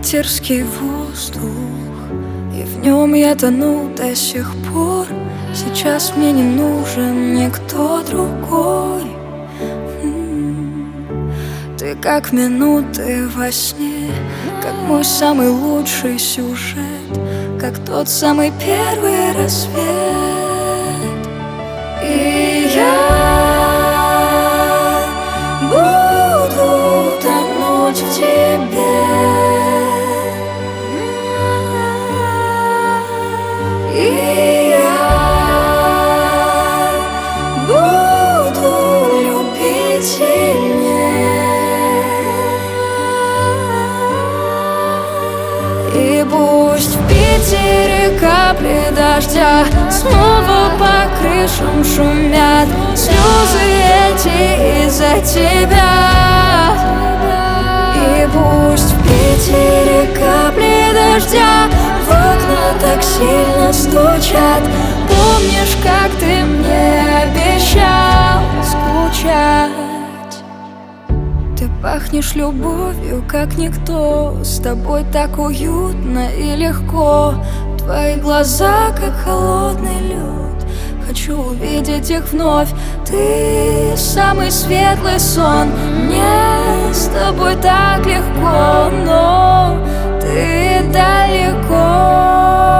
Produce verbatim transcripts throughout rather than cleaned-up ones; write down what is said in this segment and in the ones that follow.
питерский воздух, и в нем я тону до сих пор. Сейчас мне не нужен никто другой. Ты как минуты во сне, как мой самый лучший сюжет, как тот самый первый рассвет. И я буду тонуть в тебе, и я буду любить сильнее. И пусть в Питере капли дождя снова по крышам шумят, слезы эти из-за тебя. И пусть в Питере капли дождя в окна так сильно стучат. Помнишь, как ты мне обещал скучать? Ты пахнешь любовью, как никто, с тобой так уютно и легко. Твои глаза, как холодный лед, хочу увидеть их вновь. Ты самый светлый сон, мне с тобой так легко, но ты далеко.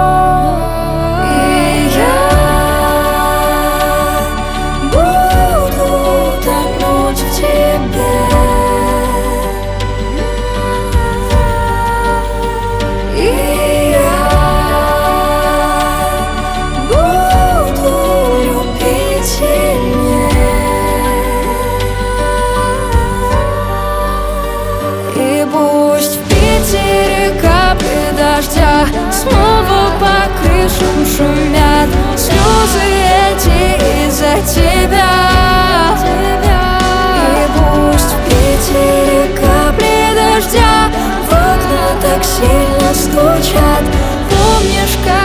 Пусть в Питере капли дождя снова по крышам шумят, слезы эти из-за тебя. И пусть в Питере капли дождя в окна так сильно стучат. Помнишь, как